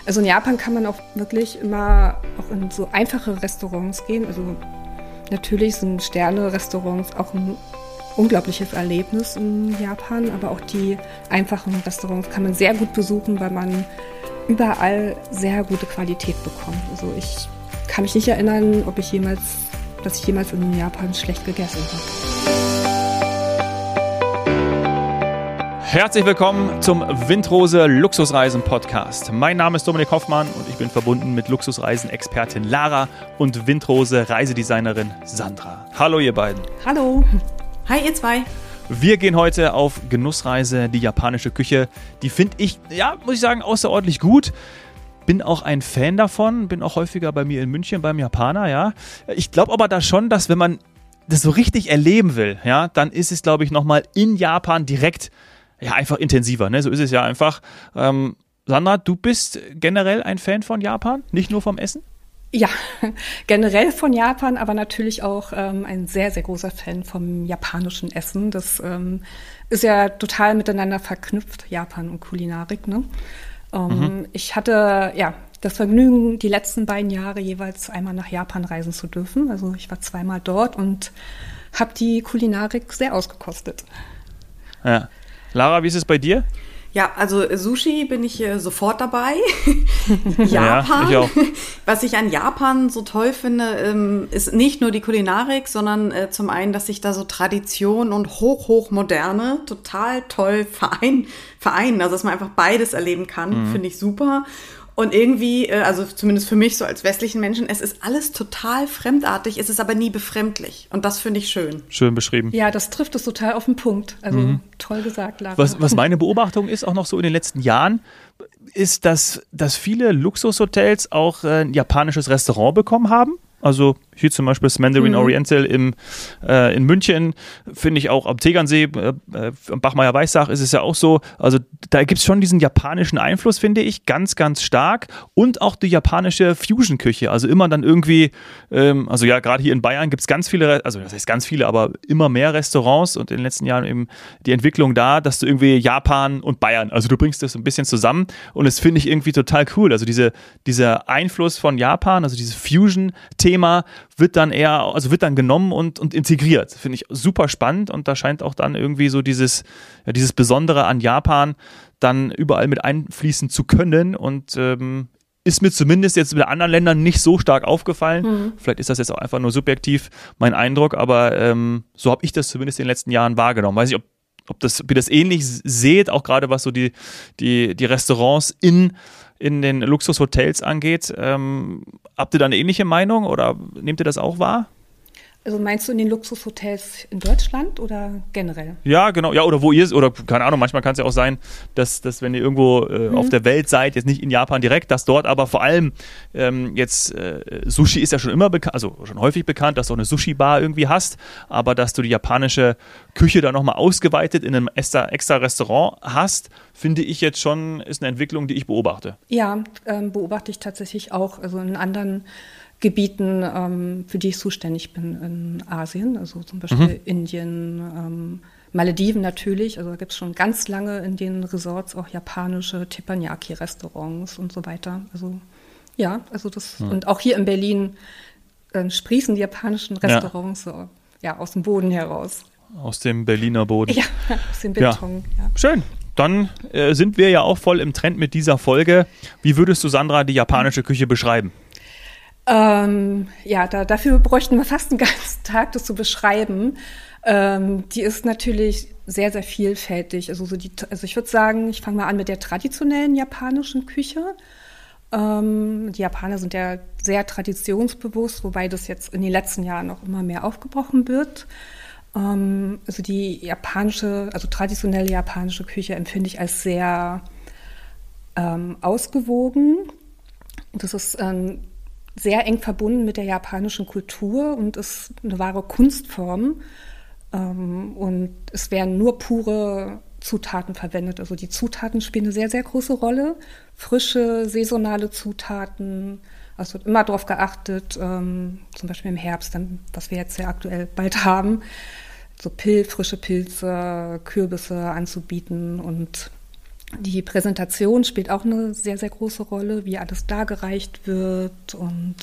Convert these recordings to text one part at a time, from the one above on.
Also in Japan kann man auch wirklich immer auch in so einfache Restaurants gehen. Also natürlich sind Sterne-Restaurants auch ein unglaubliches Erlebnis in Japan, aber auch die einfachen Restaurants kann man sehr gut besuchen, weil man überall sehr gute Qualität bekommt. Also ich kann mich nicht erinnern, dass ich jemals in Japan schlecht gegessen habe. Herzlich willkommen zum Windrose Luxusreisen Podcast. Mein Name ist Dominik Hoffmann und ich bin verbunden mit Luxusreisen-Expertin Lara und Windrose Reisedesignerin Sandra. Hallo ihr beiden. Hallo. Hi ihr zwei. Wir gehen heute auf Genussreise, die japanische Küche. Die finde ich, muss ich sagen, außerordentlich gut. Bin auch ein Fan davon, bin auch häufiger bei mir in München beim Japaner, ja. Ich glaube aber da schon, dass wenn man das so richtig erleben will, ja, dann ist es, glaube ich, nochmal in Japan direkt einfach intensiver, ne? So ist es ja einfach. Sandra, du bist generell ein Fan von Japan, nicht nur vom Essen? Ja, generell von Japan, aber natürlich auch ein sehr, sehr großer Fan vom japanischen Essen. Das ist ja total miteinander verknüpft, Japan und Kulinarik, ne? Ich hatte das Vergnügen, die letzten beiden Jahre jeweils einmal nach Japan reisen zu dürfen. Also ich war zweimal dort und habe die Kulinarik sehr ausgekostet. Ja. Lara, wie ist es bei dir? Ja, also Sushi bin ich sofort dabei. Japan, ja, ich auch. Was ich an Japan so toll finde, ist nicht nur die Kulinarik, sondern zum einen, dass sich da so Tradition und hochmoderne total toll vereinen. Also dass man einfach beides erleben kann, finde ich super. Und irgendwie, also zumindest für mich so als westlichen Menschen, es ist alles total fremdartig, es ist aber nie befremdlich. Und das finde ich schön. Schön beschrieben. Ja, das trifft es total auf den Punkt. Also toll gesagt, Lara. Was meine Beobachtung ist, auch noch so in den letzten Jahren, ist, dass viele Luxushotels auch ein japanisches Restaurant bekommen haben. Also hier zum Beispiel das Mandarin Oriental in München, finde ich auch am Tegernsee, am Bachmeier-Weißach ist es ja auch so. Also da gibt es schon diesen japanischen Einfluss, finde ich, ganz, ganz stark. Und auch die japanische Fusion-Küche. Also immer dann irgendwie, gerade hier in Bayern gibt es ganz viele, also das heißt ganz viele, aber immer mehr Restaurants und in den letzten Jahren eben die Entwicklung da, dass du irgendwie Japan und Bayern, also du bringst das so ein bisschen zusammen und das finde ich irgendwie total cool. Also dieser Einfluss von Japan, also dieses Fusion-Thema, wird dann genommen und integriert. Finde ich super spannend und da scheint auch dann irgendwie so dieses Besondere an Japan dann überall mit einfließen zu können und ist mir zumindest jetzt mit anderen Ländern nicht so stark aufgefallen. Vielleicht ist das jetzt auch einfach nur subjektiv mein Eindruck, aber so habe ich das zumindest in den letzten Jahren wahrgenommen. Weiß nicht, ob ihr das ähnlich seht, auch gerade was so die Restaurants in den Luxushotels angeht. Habt ihr da eine ähnliche Meinung oder nehmt ihr das auch wahr? Also meinst du in den Luxushotels in Deutschland oder generell? Ja, genau. Ja, oder wo ihr, oder keine Ahnung, manchmal kann es ja auch sein, dass wenn ihr irgendwo auf der Welt seid, jetzt nicht in Japan direkt, dass dort aber vor allem Sushi ist ja schon immer bekannt, also schon häufig bekannt, dass du auch eine Sushi-Bar irgendwie hast, aber dass du die japanische Küche da nochmal ausgeweitet in einem extra Restaurant hast, finde ich jetzt schon, ist eine Entwicklung, die ich beobachte. Ja, beobachte ich tatsächlich auch. Also in anderen Gebieten, für die ich zuständig bin in Asien, also zum Beispiel Indien, Malediven natürlich, also da gibt es schon ganz lange in den Resorts auch japanische Teppanyaki-Restaurants und so weiter. Also ja, und auch hier in Berlin sprießen die japanischen Restaurants aus dem Boden heraus. Aus dem Berliner Boden. Ja, aus dem Beton. Ja. Schön. Dann sind wir ja auch voll im Trend mit dieser Folge. Wie würdest du, Sandra, die japanische Küche beschreiben? Dafür bräuchten wir fast einen ganzen Tag, das zu beschreiben. Die ist natürlich sehr, sehr vielfältig. Also ich würde sagen, ich fange mal an mit der traditionellen japanischen Küche. Die Japaner sind ja sehr traditionsbewusst, wobei das jetzt in den letzten Jahren auch immer mehr aufgebrochen wird. Also die traditionelle japanische Küche empfinde ich als sehr ausgewogen. Das ist sehr eng verbunden mit der japanischen Kultur und ist eine wahre Kunstform. Und es werden nur pure Zutaten verwendet. Also die Zutaten spielen eine sehr, sehr große Rolle. Frische, saisonale Zutaten. Also wird immer darauf geachtet, zum Beispiel im Herbst, was wir jetzt sehr aktuell bald haben, so frische Pilze, Kürbisse anzubieten und Die Präsentation spielt auch eine sehr, sehr große Rolle, wie alles dargereicht wird. Und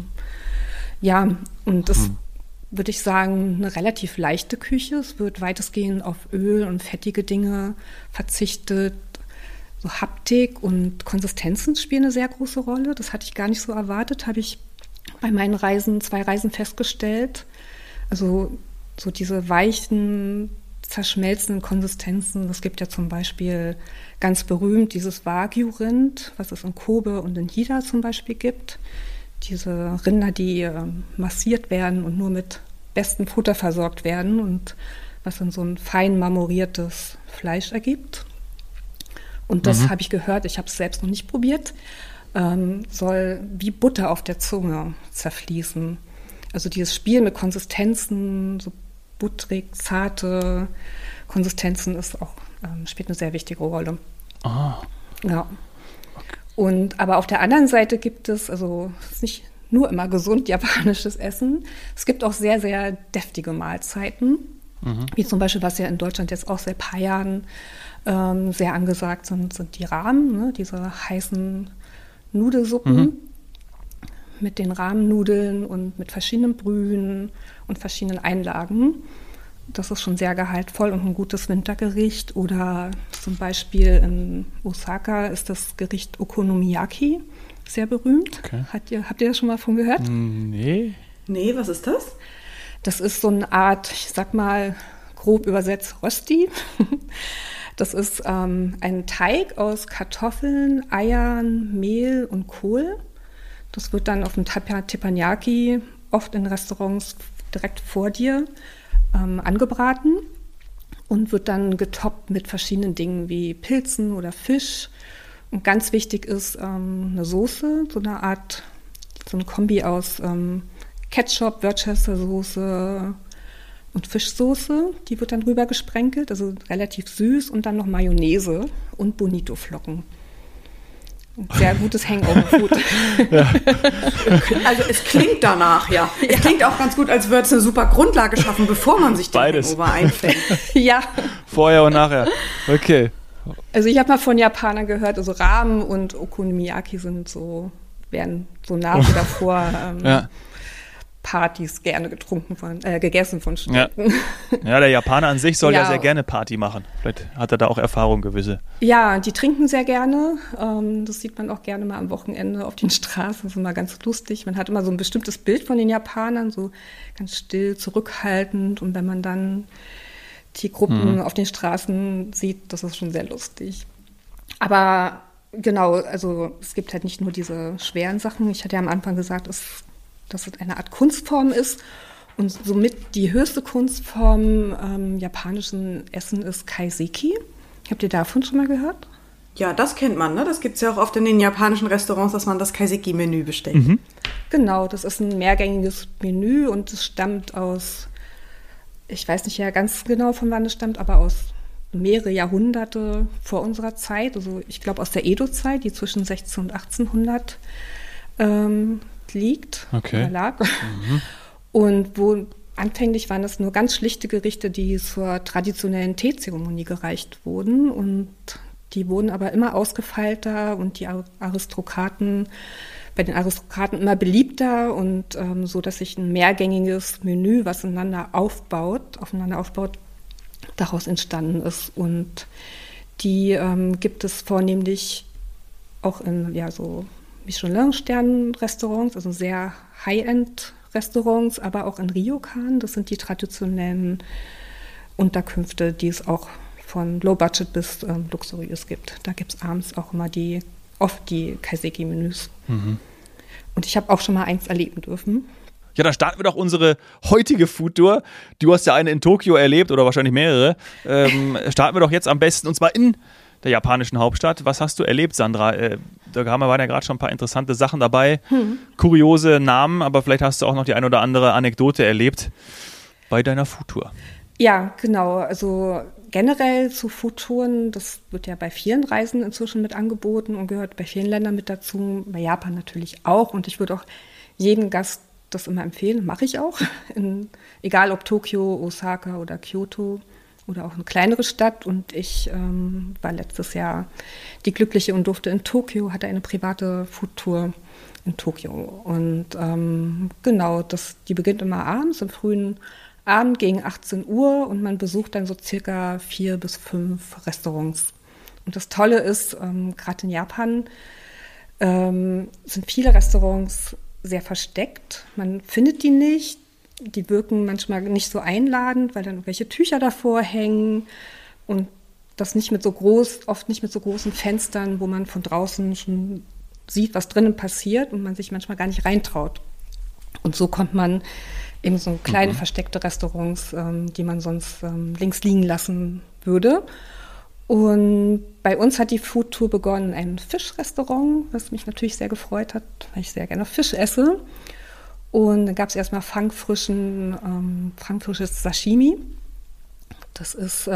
das würde ich sagen, eine relativ leichte Küche. Es wird weitestgehend auf Öl und fettige Dinge verzichtet. So Haptik und Konsistenzen spielen eine sehr große Rolle. Das hatte ich gar nicht so erwartet, habe ich bei meinen 2 Reisen festgestellt. Also so diese weichen, verschmelzenden Konsistenzen. Es gibt ja zum Beispiel ganz berühmt dieses Wagyu-Rind, was es in Kobe und in Hida zum Beispiel gibt. Diese Rinder, die massiert werden und nur mit bestem Futter versorgt werden und was dann so ein fein marmoriertes Fleisch ergibt. Und das habe ich gehört, ich habe es selbst noch nicht probiert, soll wie Butter auf der Zunge zerfließen. Also dieses Spiel mit Konsistenzen, so butterig, zarte Konsistenzen ist auch, spielt eine sehr wichtige Rolle. Ah. Ja. Und aber auf der anderen Seite gibt es, also es ist nicht nur immer gesund japanisches Essen, es gibt auch sehr, sehr deftige Mahlzeiten, wie zum Beispiel, was ja in Deutschland jetzt auch seit ein paar Jahren sehr angesagt sind die Ramen, ne? Diese heißen Nudelsuppen mit den Rahmennudeln und mit verschiedenen Brühen und verschiedenen Einlagen. Das ist schon sehr gehaltvoll und ein gutes Wintergericht. Oder zum Beispiel in Osaka ist das Gericht Okonomiyaki sehr berühmt. Okay. Habt ihr das schon mal von gehört? Nee. Nee, was ist das? Das ist so eine Art, ich sag mal grob übersetzt, Rösti. Das ist ein Teig aus Kartoffeln, Eiern, Mehl und Kohl. Das wird dann auf dem Teppanyaki, oft in Restaurants direkt vor dir, angebraten und wird dann getoppt mit verschiedenen Dingen wie Pilzen oder Fisch. Und ganz wichtig ist eine Soße, so eine Kombi aus Ketchup, Worcestershire-Soße und Fischsoße. Die wird dann rüber gesprenkelt, also relativ süß, und dann noch Mayonnaise und Bonito-Flocken. Sehr gutes Hangover-Food. Ja. Also es klingt danach, ja. Es klingt auch ganz gut, als würde es eine super Grundlage schaffen, bevor man sich den Beides. Hangover einfängt. Ja. Vorher und nachher. Okay. Also ich habe mal von Japanern gehört, also Ramen und Okonomiyaki werden so nach oder vor Partys gerne gegessen von Studenten. Ja, der Japaner an sich soll ja Ja. sehr gerne Party machen. Vielleicht hat er da auch Erfahrung gewisse. Ja, die trinken sehr gerne. Das sieht man auch gerne mal am Wochenende auf den Straßen. Das ist immer ganz lustig. Man hat immer so ein bestimmtes Bild von den Japanern, so ganz still, zurückhaltend. Und wenn man dann die Gruppen auf den Straßen sieht, das ist schon sehr lustig. Aber genau, also es gibt halt nicht nur diese schweren Sachen. Ich hatte ja am Anfang gesagt, dass es eine Art Kunstform ist. Und somit die höchste Kunstform japanischen Essen ist Kaiseki. Habt ihr davon schon mal gehört? Ja, das kennt man, ne? Das gibt es ja auch oft in den japanischen Restaurants, dass man das Kaiseki-Menü bestellt. Genau, das ist ein mehrgängiges Menü und es stammt aus, ich weiß nicht ja ganz genau, von wann es stammt, aber aus mehrere Jahrhunderte vor unserer Zeit. Also ich glaube aus der Edo-Zeit, die zwischen 16 und 1800 liegt oder lag. Und anfänglich waren das nur ganz schlichte Gerichte, die zur traditionellen Teezeremonie gereicht wurden. Und die wurden aber immer ausgefeilter und bei den Aristokraten immer beliebter und so, dass sich ein mehrgängiges Menü, was aufeinander aufbaut, daraus entstanden ist. Und die gibt es vornehmlich auch in so Michelin-Sternen-Restaurants, also sehr High-End-Restaurants, aber auch in Ryokan. Das sind die traditionellen Unterkünfte, die es auch von Low-Budget bis luxuriös gibt. Da gibt es abends auch immer oft die Kaiseki-Menüs. Und ich habe auch schon mal eins erleben dürfen. Ja, dann starten wir doch unsere heutige Foodtour. Du hast ja eine in Tokio erlebt oder wahrscheinlich mehrere. Starten wir doch jetzt am besten, und zwar in der japanischen Hauptstadt. Was hast du erlebt, Sandra? Da waren ja gerade schon ein paar interessante Sachen dabei, kuriose Namen, aber vielleicht hast du auch noch die ein oder andere Anekdote erlebt bei deiner Foodtour. Ja, genau. Also generell zu Foodtouren, das wird ja bei vielen Reisen inzwischen mit angeboten und gehört bei vielen Ländern mit dazu, bei Japan natürlich auch. Und ich würde auch jedem Gast das immer empfehlen, mache ich auch, egal ob Tokio, Osaka oder Kyoto oder auch eine kleinere Stadt. Und ich war letztes Jahr die Glückliche und durfte in Tokio, hatte eine private Foodtour in Tokio. Und genau, die beginnt immer abends, am frühen Abend gegen 18 Uhr und man besucht dann so circa 4 bis 5 Restaurants. Und das Tolle ist, gerade in Japan sind viele Restaurants sehr versteckt. Man findet die nicht. Die wirken manchmal nicht so einladend, weil dann irgendwelche Tücher davor hängen und das nicht mit so oft nicht mit so großen Fenstern, wo man von draußen schon sieht, was drinnen passiert und man sich manchmal gar nicht reintraut. Und so kommt man eben so kleine versteckte Restaurants, die man sonst links liegen lassen würde. Und bei uns hat die Foodtour begonnen in einem Fischrestaurant, was mich natürlich sehr gefreut hat, weil ich sehr gerne Fisch esse. Und dann gab es erstmal fangfrisches Sashimi. Das ist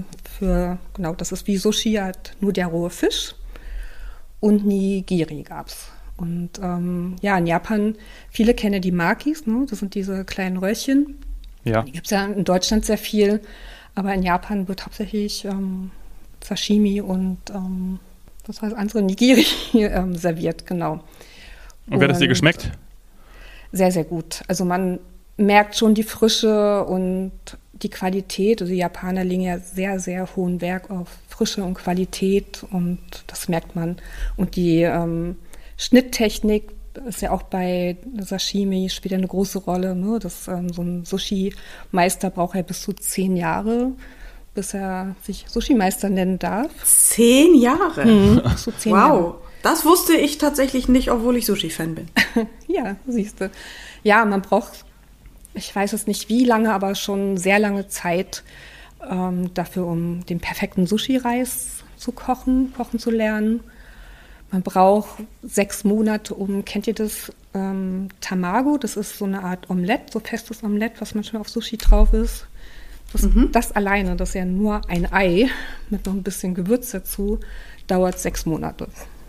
das ist wie Sushi, halt nur der rohe Fisch. Und Nigiri gab's. Und in Japan, viele kennen die Makis, ne? Das sind diese kleinen Röllchen. Ja. Die gibt es ja in Deutschland sehr viel, aber in Japan wird hauptsächlich Sashimi und was war das andere? Nigiri serviert, genau. Und wie hat es dir geschmeckt? Sehr, sehr gut. Also man merkt schon die Frische und die Qualität. Also die Japaner legen ja sehr, sehr hohen Wert auf Frische und Qualität und das merkt man. Und die Schnitttechnik ist ja auch bei Sashimi, spielt ja eine große Rolle. Ne? So ein Sushi-Meister braucht ja bis zu 10 Jahre, bis er sich Sushi-Meister nennen darf. 10 Jahre? Bis zu 10 Jahre. Wow, das wusste ich tatsächlich nicht, obwohl ich Sushi-Fan bin. Ja, siehst du. Ja, man braucht, ich weiß es nicht wie lange, aber schon sehr lange Zeit dafür, um den perfekten Sushi-Reis zu kochen zu lernen. Man braucht 6 Monate, kennt ihr das Tamago? Das ist so eine Art Omelett, so festes Omelett, was manchmal auf Sushi drauf ist. Das alleine, das ist ja nur ein Ei mit noch ein bisschen Gewürz dazu, dauert 6 Monate.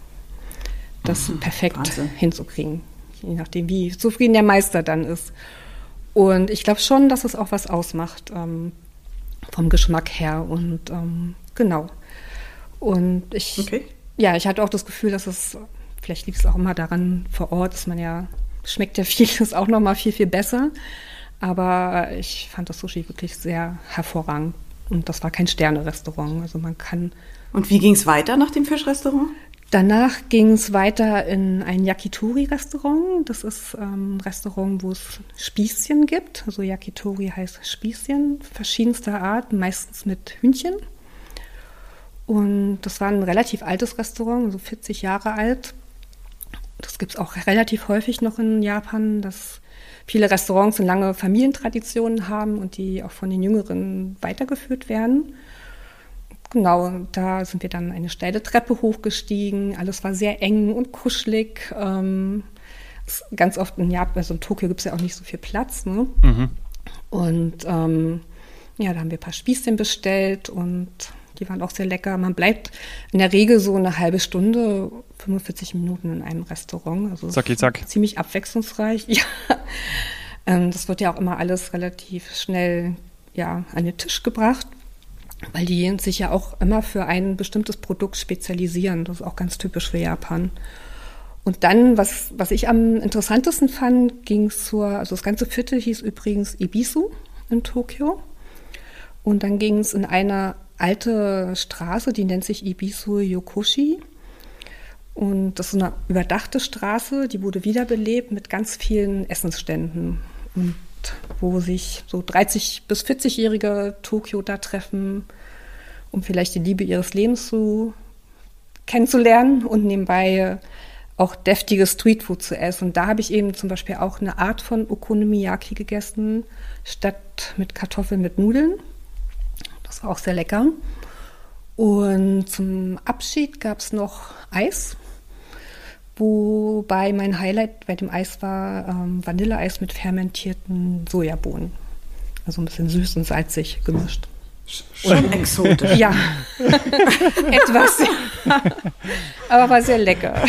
Das perfekt Wahnsinn. hinzukriegen, je nachdem, wie zufrieden der Meister dann ist. Und ich glaube schon, dass es auch was ausmacht vom Geschmack her und genau. Und ich hatte auch das Gefühl, dass vielleicht liegt es auch immer daran vor Ort, dass schmeckt ja vieles auch noch mal viel, viel besser. Aber ich fand das Sushi wirklich sehr hervorragend. Und das war kein Sterne-Restaurant. Also man kann. Und wie ging es weiter nach dem Fischrestaurant? Danach ging es weiter in ein Yakitori-Restaurant. Das ist ein Restaurant, wo es Spießchen gibt. Also Yakitori heißt Spießchen, verschiedenster Art, meistens mit Hühnchen. Und das war ein relativ altes Restaurant, also 40 Jahre alt. Das gibt es auch relativ häufig noch in Japan, dass viele Restaurants eine lange Familientraditionen haben und die auch von den Jüngeren weitergeführt werden. Genau, da sind wir dann eine steile Treppe hochgestiegen. Alles war sehr eng und kuschelig. Ganz oft in Japan, also in Tokio gibt es ja auch nicht so viel Platz. Ne? Und da haben wir ein paar Spießchen bestellt und die waren auch sehr lecker. Man bleibt in der Regel so eine halbe Stunde, 45 Minuten in einem Restaurant. Also zack. Ziemlich abwechslungsreich. Ja. Das wird ja auch immer alles relativ schnell an den Tisch gebracht, weil die sich ja auch immer für ein bestimmtes Produkt spezialisieren. Das ist auch ganz typisch für Japan. Und dann, was ich am interessantesten fand, ging es also das ganze Viertel hieß übrigens Ebisu in Tokio. Und dann ging es in eine alte Straße, die nennt sich Ebisu Yokoshi. Und das ist eine überdachte Straße, die wurde wiederbelebt mit ganz vielen Essensständen. Und wo sich so 30- bis 40-jährige Tokio da treffen, um vielleicht die Liebe ihres Lebens kennenzulernen und nebenbei auch deftiges Streetfood zu essen. Und da habe ich eben zum Beispiel auch eine Art von Okonomiyaki gegessen, statt mit Kartoffeln mit Nudeln. Das war auch sehr lecker. Und zum Abschied gab es noch Eis, wobei mein Highlight bei dem Eis war Vanilleeis mit fermentierten Sojabohnen. Also ein bisschen süß und salzig gemischt. Schon exotisch. Ja, etwas. Aber war sehr lecker.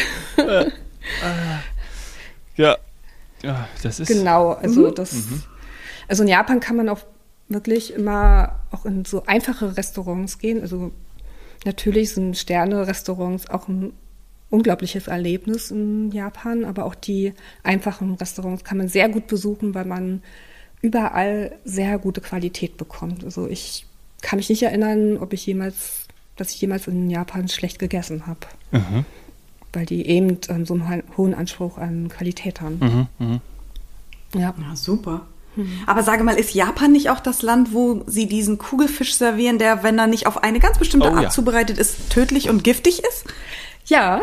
Ja, das ist... Genau, also also in Japan kann man auch wirklich immer auch in so einfache Restaurants gehen. Also natürlich sind Sterne-Restaurants auch ein unglaubliches Erlebnis in Japan, aber auch die einfachen Restaurants kann man sehr gut besuchen, weil man überall sehr gute Qualität bekommt. Also ich kann mich nicht erinnern, dass ich jemals in Japan schlecht gegessen habe. Mhm. Weil die eben so einen hohen Anspruch an Qualität haben. Ja, super. Aber sage mal, ist Japan nicht auch das Land, wo sie diesen Kugelfisch servieren, der, wenn er nicht auf eine ganz bestimmte Art zubereitet ist, tödlich und giftig ist? Ja,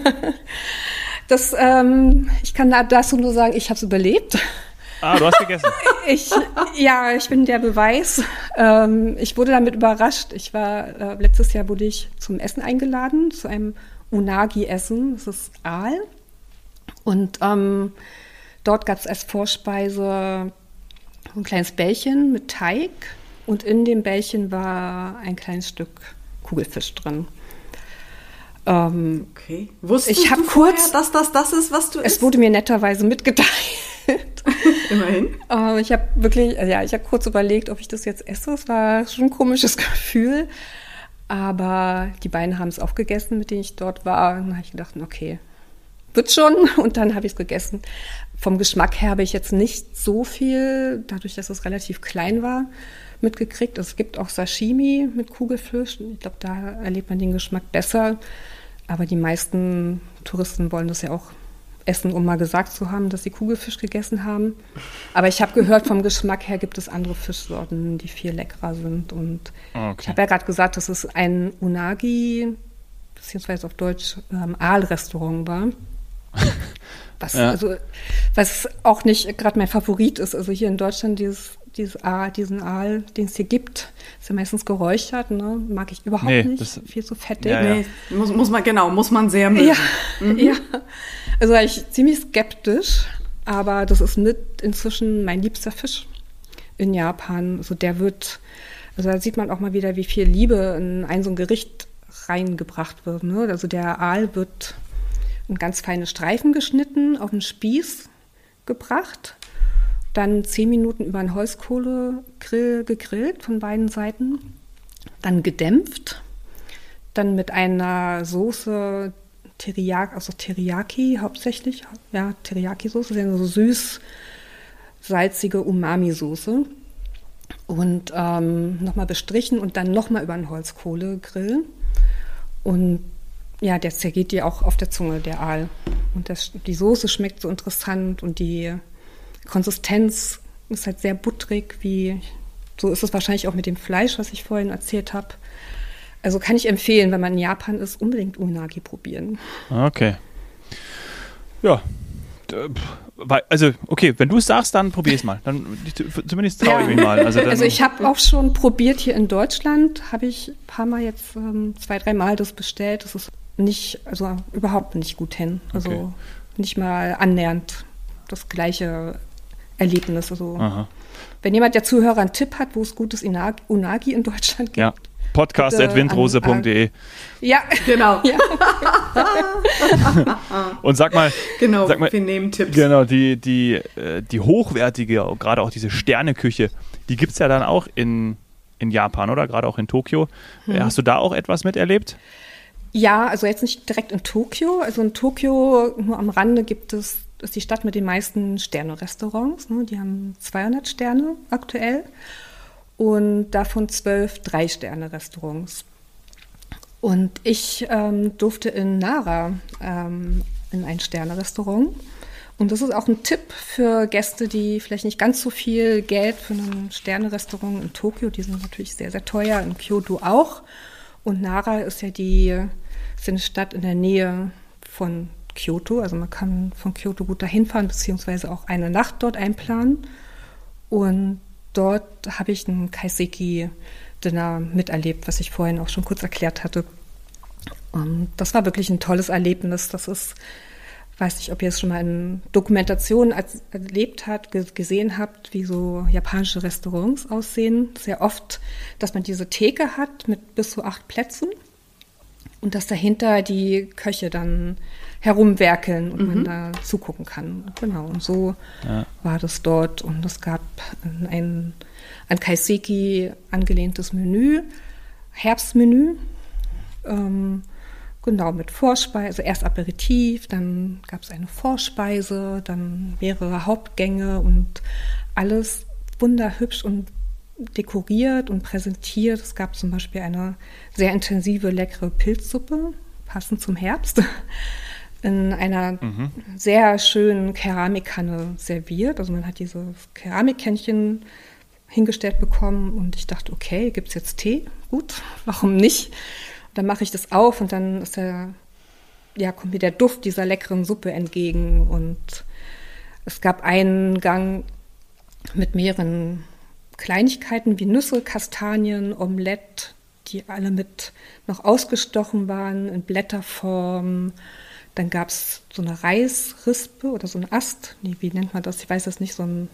ich kann dazu nur sagen, ich habe es überlebt. Ah, du hast gegessen. Ich bin der Beweis. Ich wurde damit überrascht. Letztes Jahr wurde ich zum Essen eingeladen, zu einem Unagi-Essen. Das ist Aal. Und dort gab es als Vorspeise ein kleines Bällchen mit Teig. Und in dem Bällchen war ein kleines Stück Kugelfisch drin. Okay. Wusstest du vorher, dass das ist, was du isst? Es wurde mir netterweise mitgeteilt. Immerhin. Ich habe kurz überlegt, ob ich das jetzt esse. Es war schon ein komisches Gefühl. Aber die beiden haben es aufgegessen, mit denen ich dort war. Und dann habe ich gedacht, okay, wird schon. Und dann habe ich es gegessen. Vom Geschmack her habe ich jetzt nicht so viel, dadurch, dass es relativ klein war, mitgekriegt. Es gibt auch Sashimi mit Kugelfisch. Ich glaube, da erlebt man den Geschmack besser. Aber die meisten Touristen wollen das ja auch essen, um mal gesagt zu haben, dass sie Kugelfisch gegessen haben. Aber ich habe gehört, vom Geschmack her gibt es andere Fischsorten, die viel leckerer sind. Und ich habe ja gerade gesagt, dass es ein Unagi, beziehungsweise auf Deutsch Aal-Restaurant war. Was auch nicht gerade mein Favorit ist. Also hier in Deutschland diesen Aal, den es hier gibt, ist ja meistens geräuchert, ne? Mag ich überhaupt nicht. Viel zu fettig. Ja. Nee, muss man sehr mögen. Ja. Also war ich ziemlich skeptisch, aber das ist mit inzwischen mein liebster Fisch in Japan. Also da sieht man auch mal wieder, wie viel Liebe in so ein Gericht reingebracht wird, ne? Also der Aal wird in ganz feine Streifen geschnitten, auf den Spieß gebracht, dann 10 Minuten über einen Holzkohlegrill gegrillt von beiden Seiten, dann gedämpft, dann mit einer Soße Teriyaki hauptsächlich, Teriyaki-Soße, das ist ja so süß-salzige Umami-Soße und nochmal bestrichen und dann nochmal über einen Holzkohlegrill und ja, der zergeht dir auch auf der Zunge, der Aal. Und die Soße schmeckt so interessant und die Konsistenz ist halt sehr butterig, so ist es wahrscheinlich auch mit dem Fleisch, was ich vorhin erzählt habe. Also kann ich empfehlen, wenn man in Japan ist, unbedingt Unagi probieren. Okay. Ja. Also, okay, wenn du es sagst, dann probier es mal. Dann zumindest traue ich mich mal. Also ich habe auch schon probiert hier in Deutschland, habe ich ein paar Mal jetzt 2-3 Mal das bestellt. Das ist überhaupt nicht gut hin. Also nicht mal annähernd das gleiche Erlebnis. Also wenn jemand der Zuhörer einen Tipp hat, wo es gutes Unagi in Deutschland gibt. Ja. Podcast@windrose.de. Ja, genau. Ja. Und sag mal, wir nehmen Tipps. Genau, die hochwertige, gerade auch diese Sterneküche, die gibt es ja dann auch in Japan, oder? Gerade auch in Tokio. Hast du da auch etwas miterlebt? Ja, also jetzt nicht direkt in Tokio. Also in Tokio, nur am Rande ist die Stadt mit den meisten Sterne-Restaurants. Ne? Die haben 200 Sterne aktuell. Und davon 12 3-Sterne-Restaurants. Und ich durfte in Nara in ein Sterne-Restaurant. Und das ist auch ein Tipp für Gäste, die vielleicht nicht ganz so viel Geld für ein Sterne-Restaurant in Tokio, die sind natürlich sehr, sehr teuer, in Kyoto auch. Und Nara ist ja eine Stadt in der Nähe von Kyoto. Also man kann von Kyoto gut dahin fahren, beziehungsweise auch eine Nacht dort einplanen. Und dort habe ich ein Kaiseki-Dinner miterlebt, was ich vorhin auch schon kurz erklärt hatte. Das war wirklich ein tolles Erlebnis. Das ist, weiß nicht, ob ihr es schon mal in Dokumentationen erlebt habt, gesehen habt, wie so japanische Restaurants aussehen. Sehr oft, dass man diese Theke hat mit bis zu 8 Plätzen. und dass dahinter die Köche dann herumwerkeln und man da zugucken kann. Genau, und so war das dort. Und es gab ein an Kaiseki angelehntes Menü, Herbstmenü, genau, mit Vorspeise, also erst Aperitif, dann gab es eine Vorspeise, dann mehrere Hauptgänge und alles wunderhübsch und dekoriert und präsentiert. Es gab zum Beispiel eine sehr intensive, leckere Pilzsuppe, passend zum Herbst, in einer sehr schönen Keramikkanne serviert. Also man hat dieses Keramikkännchen hingestellt bekommen und ich dachte, okay, gibt es jetzt Tee? Gut, warum nicht? Und dann mache ich das auf und dann kommt mir der Duft dieser leckeren Suppe entgegen und es gab einen Gang mit mehreren Kleinigkeiten wie Nüsse, Kastanien, Omelette, die alle mit noch ausgestochen waren in Blätterform. Dann gab es so eine Reisrispe oder so ein Ast. Nee, wie nennt man das? Ich weiß das nicht. So ein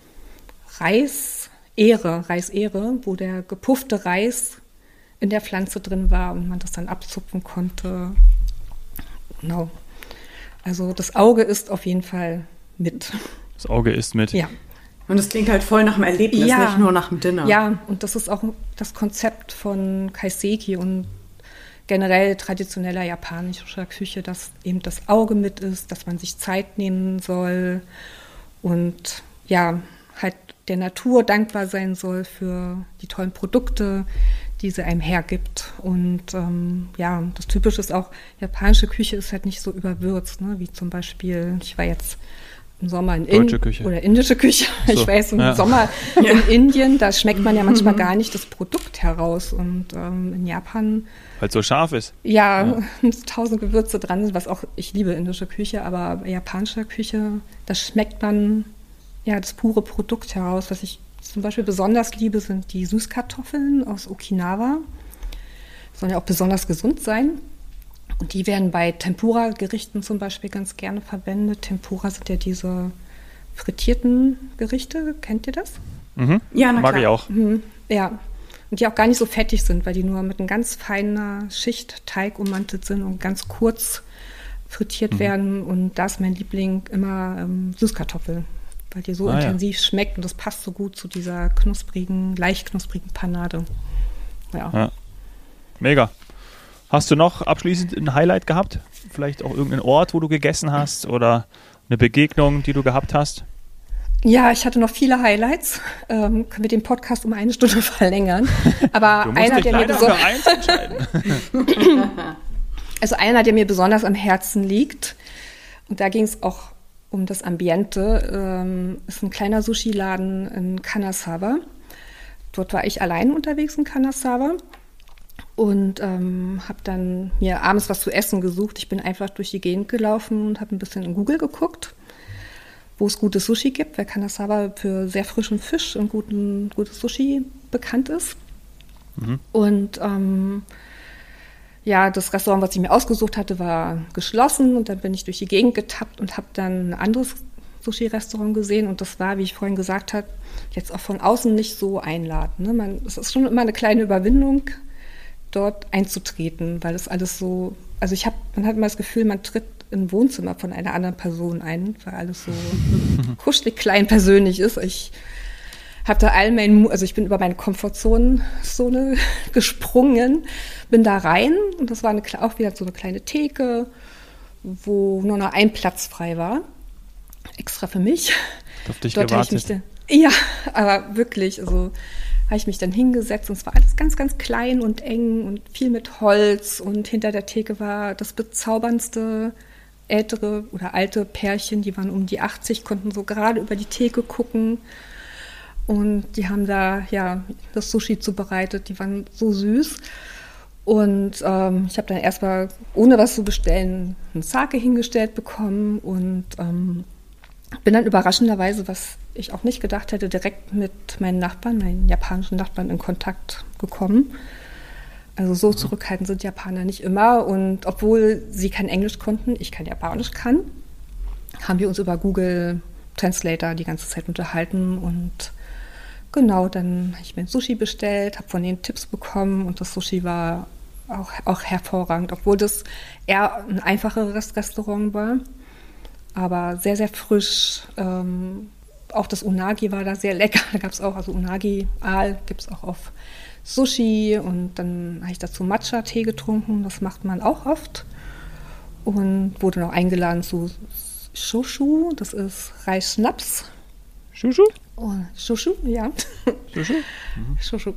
Reisähre, wo der gepuffte Reis in der Pflanze drin war und man das dann abzupfen konnte. Genau. Also das Auge ist auf jeden Fall mit. Das Auge ist mit. Ja. Und es klingt halt voll nach dem Erlebnis, nicht nur nach dem Dinner. Ja, und das ist auch das Konzept von Kaiseki und generell traditioneller japanischer Küche, dass eben das Auge mit ist, dass man sich Zeit nehmen soll und ja, halt der Natur dankbar sein soll für die tollen Produkte, die sie einem hergibt. Und das Typische ist auch, japanische Küche ist halt nicht so überwürzt, ne? Wie zum Beispiel, ich war jetzt im Sommer in Indien oder indische Küche. So, ich weiß, im Sommer in Indien, da schmeckt man ja manchmal gar nicht das Produkt heraus. Und in Japan... Weil es so scharf ist. Ja, 1000 Gewürze dran sind, was auch, ich liebe indische Küche, aber bei japanischer Küche, da schmeckt man das pure Produkt heraus. Was ich zum Beispiel besonders liebe, sind die Süßkartoffeln aus Okinawa. Sollen ja auch besonders gesund sein. Und die werden bei Tempura-Gerichten zum Beispiel ganz gerne verwendet. Tempura sind ja diese frittierten Gerichte. Kennt ihr das? Mhm. Ja, na klar. Mag ich auch. Ja, und die auch gar nicht so fettig sind, weil die nur mit einer ganz feiner Schicht Teig ummantelt sind und ganz kurz frittiert werden. Und da ist mein Liebling immer Süßkartoffel, weil die so intensiv schmeckt und das passt so gut zu dieser knusprigen, leicht knusprigen Panade. Ja. Mega. Hast du noch abschließend ein Highlight gehabt? Vielleicht auch irgendeinen Ort, wo du gegessen hast oder eine Begegnung, die du gehabt hast? Ja, ich hatte noch viele Highlights. Können wir den Podcast um 1 Stunde verlängern. Aber du musst dich leider für eins entscheiden. Also einer, der mir besonders am Herzen liegt, und da ging es auch um das Ambiente, ist ein kleiner Sushi-Laden in Kanazawa. Dort war ich allein unterwegs in Kanazawa. Und habe dann mir abends was zu essen gesucht. Ich bin einfach durch die Gegend gelaufen und habe ein bisschen in Google geguckt, wo es gutes Sushi gibt, weil Kanazawa für sehr frischen Fisch und gutes Sushi bekannt ist. Und das Restaurant, was ich mir ausgesucht hatte, war geschlossen. Und dann bin ich durch die Gegend getappt und habe dann ein anderes Sushi-Restaurant gesehen. Und das war, wie ich vorhin gesagt habe, jetzt auch von außen nicht so einladend. Ne? Es ist schon immer eine kleine Überwindung, dort einzutreten, weil das alles so, also man hat immer das Gefühl, man tritt im Wohnzimmer von einer anderen Person ein, weil alles so kuschelig, klein, persönlich ist. Ich habe da ich bin über meine Komfortzone gesprungen, bin da rein und das war auch wieder so eine kleine Theke, wo nur noch ein Platz frei war, extra für mich. Auf dich dort gewartet. Ja, aber wirklich, also habe ich mich dann hingesetzt und es war alles ganz, ganz klein und eng und viel mit Holz und hinter der Theke war das bezauberndste ältere oder alte Pärchen, die waren um die 80, konnten so gerade über die Theke gucken und die haben da das Sushi zubereitet, die waren so süß und ich habe dann erstmal, ohne was zu bestellen, einen Sake hingestellt bekommen und bin dann überraschenderweise, was ich auch nicht gedacht hätte, direkt mit meinen japanischen Nachbarn in Kontakt gekommen. Also so zurückhaltend sind Japaner nicht immer. Und obwohl sie kein Englisch konnten, ich kein Japanisch kann, haben wir uns über Google Translator die ganze Zeit unterhalten. Und genau, dann habe ich mir ein Sushi bestellt, habe von denen Tipps bekommen und das Sushi war auch hervorragend, obwohl das eher ein einfacheres Restaurant war, aber sehr, sehr frisch. Auch das Unagi war da sehr lecker. Da gab es auch, also Unagi-Aal gibt es auch auf Sushi und dann habe ich dazu Matcha-Tee getrunken, das macht man auch oft und wurde noch eingeladen zu Shoshu, das ist Reisschnaps. Shushu? Oh, Shoshu, ja. Shushu? Shoshu.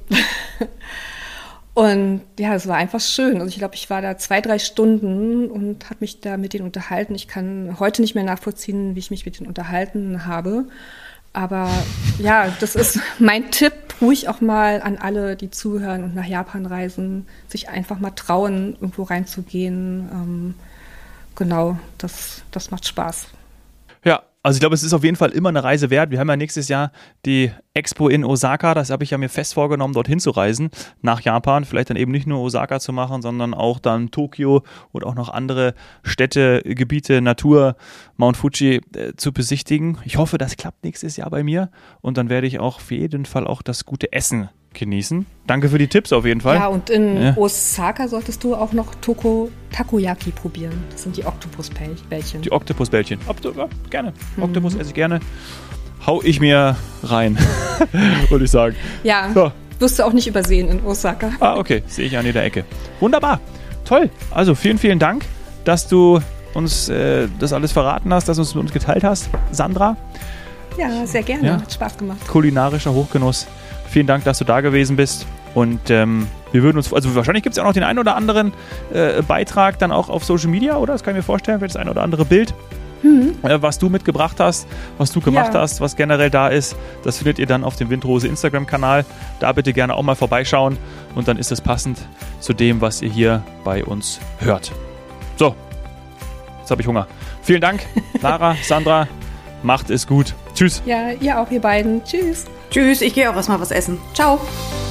Und ja, es war einfach schön. Also ich glaube, ich war da 2-3 Stunden und habe mich da mit denen unterhalten. Ich kann heute nicht mehr nachvollziehen, wie ich mich mit denen unterhalten habe. Aber ja, das ist mein Tipp, ruhig auch mal an alle, die zuhören und nach Japan reisen, sich einfach mal trauen, irgendwo reinzugehen. Genau, das macht Spaß. Ja, also ich glaube, es ist auf jeden Fall immer eine Reise wert. Wir haben ja nächstes Jahr die Expo in Osaka. Das habe ich ja mir fest vorgenommen, dorthin zu reisen, nach Japan. Vielleicht dann eben nicht nur Osaka zu machen, sondern auch dann Tokio oder auch noch andere Städte, Gebiete, Natur, Mount Fuji zu besichtigen. Ich hoffe, das klappt nächstes Jahr bei mir. Und dann werde ich auch auf jeden Fall auch das gute Essen genießen. Danke für die Tipps auf jeden Fall. Ja, und in Osaka solltest du auch noch Takoyaki probieren. Das sind die Oktopusbällchen. Die Oktopusbällchen. Ja, gerne. Oktopus esse ich gerne. Hau ich mir rein, würde ich sagen. Ja, so. Wirst du auch nicht übersehen in Osaka. Ah, okay. Sehe ich an jeder Ecke. Wunderbar. Toll. Also vielen, vielen Dank, dass du uns das alles verraten hast, dass du es mit uns geteilt hast, Sandra. Ja, sehr gerne. Ja. Hat Spaß gemacht. Kulinarischer Hochgenuss. Vielen Dank, dass du da gewesen bist. Und wir würden uns, also wahrscheinlich gibt es ja auch noch den einen oder anderen Beitrag dann auch auf Social Media, oder? Das kann ich mir vorstellen, vielleicht das ein oder andere Bild, was du mitgebracht hast, was du gemacht hast, was generell da ist. Das findet ihr dann auf dem Windrose Instagram-Kanal. Da bitte gerne auch mal vorbeischauen und dann ist es passend zu dem, was ihr hier bei uns hört. So, jetzt habe ich Hunger. Vielen Dank, Lara, Sandra. Macht es gut. Tschüss. Ja, ihr auch, ihr beiden. Tschüss. Tschüss, ich gehe auch erstmal was essen. Ciao.